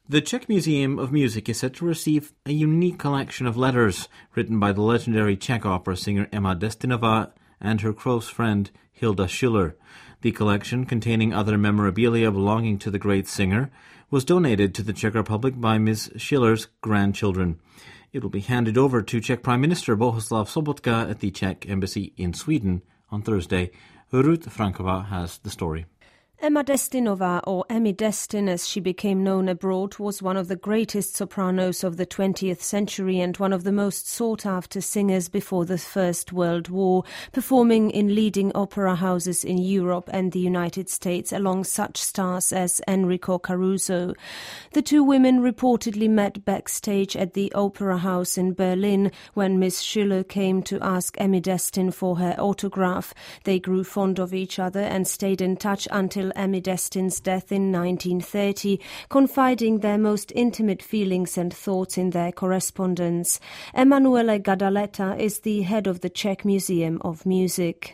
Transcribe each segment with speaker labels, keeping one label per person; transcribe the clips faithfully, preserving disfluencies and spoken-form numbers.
Speaker 1: The Czech Museum of Music is set to receive a unique collection of letters written by the legendary Czech opera singer Emma Destinová and her close friend Hilda Schiller. The collection, containing other memorabilia belonging to the great singer, was donated to the Czech Republic by Miz Schiller's grandchildren. It will be handed over to Czech Prime Minister Bohuslav Sobotka at the Czech Embassy in Sweden on Thursday. Ruth Frankova has the story.
Speaker 2: Emma Destinová, or Emmy Destin as she became known abroad, was one of the greatest sopranos of the twentieth century and one of the most sought-after singers before the First World War, performing in leading opera houses in Europe and the United States along such stars as Enrico Caruso. The two women reportedly met backstage at the Opera House in Berlin when Miss Schiller came to ask Emmy Destin for her autograph. They grew fond of each other and stayed in touch until Emmy Destin's death in nineteen thirty, confiding their most intimate feelings and thoughts in their correspondence. Emanuele Gadaleta is the head of the Czech Museum of Music.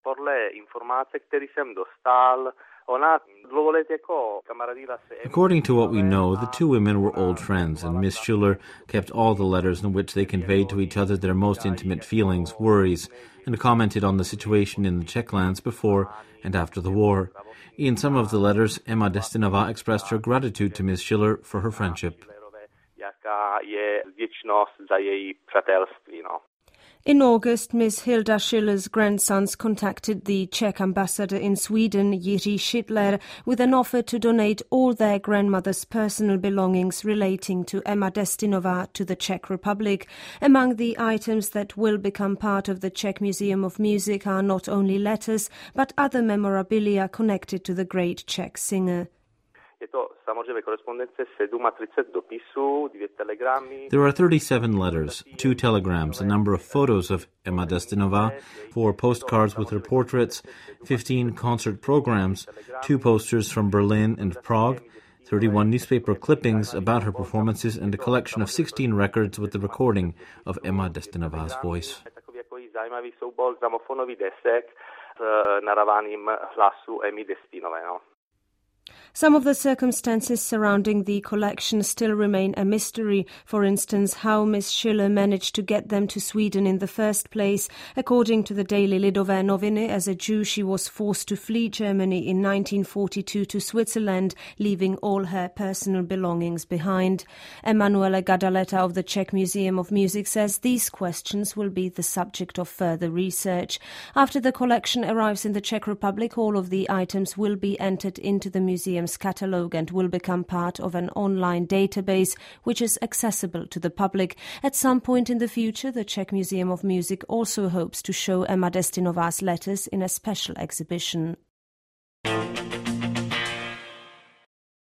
Speaker 1: According to what we know, the two women were old friends, and Miss Schiller kept all the letters in which they conveyed to each other their most intimate feelings, worries, and commented on the situation in the Czech lands before and after the war. In some of the letters, Emma Destinová expressed her gratitude to Miss Schiller for her friendship.
Speaker 2: In August, Miss Hilda Schiller's grandsons contacted the Czech ambassador in Sweden, Jiří Schittler, with an offer to donate all their grandmother's personal belongings relating to Emma Destinová to the Czech Republic. Among the items that will become part of the Czech Museum of Music are not only letters, but other memorabilia connected to the great Czech singer.
Speaker 1: There are thirty-seven letters, two telegrams, a number of photos of Emma Destinová, four postcards with her portraits, fifteen concert programs, two posters from Berlin and Prague, thirty-one newspaper clippings about her performances, and a collection of sixteen records with the recording of Emma Destinová's voice.
Speaker 2: Some of the circumstances surrounding the collection still remain a mystery. For instance, how Miss Schiller managed to get them to Sweden in the first place. According to the daily Lidové noviny, as a Jew, she was forced to flee Germany in nineteen forty-two to Switzerland, leaving all her personal belongings behind. Emanuele Gadaleta of the Czech Museum of Music says these questions will be the subject of further research. After the collection arrives in the Czech Republic, all of the items will be entered into the museum catalogue and will become part of an online database which is accessible to the public. At some point in the future, the Czech Museum of Music also hopes to show Emma Destinová's letters in a special exhibition.